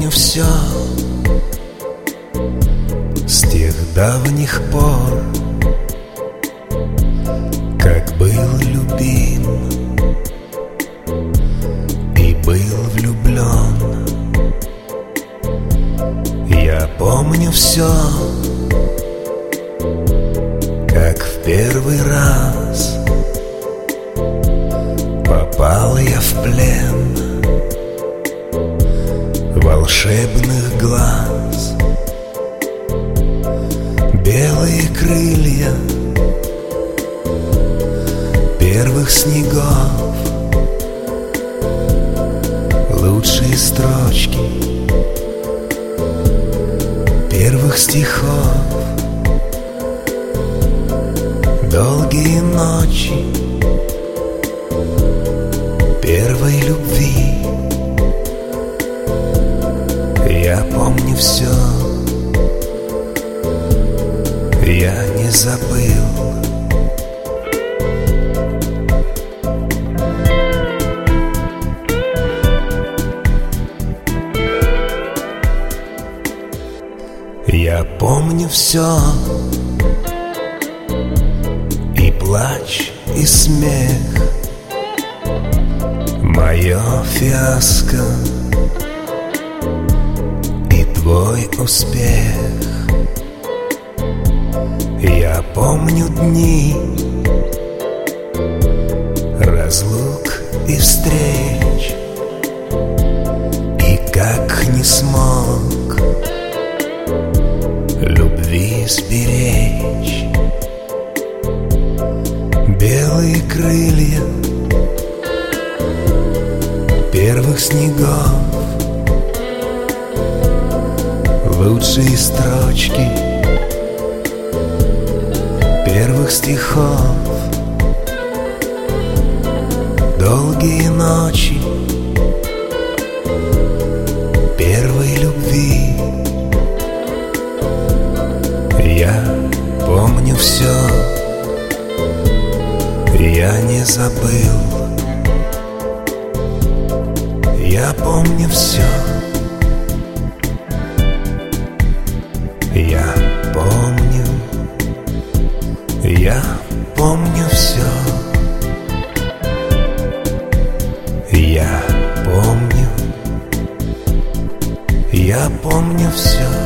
помню все с тех давних пор, как был любим и был влюблен. Я помню все, как в первый раз попал я в плен волшебных глаз. Белые крылья первых снегов, лучшие строчки первых стихов, долгие ночи первой любви. Я помню все, я не забыл. Я помню все, и плач, и смех, мое фиаско и твой успех. Я помню дни разлук и встреч, и как не смог любви сберечь. Белые крылья первых снегов, лучшие строчки первых стихов, долгие ночи первой любви. Я помню все, я не забыл. Я помню все, я помню все, я помню все.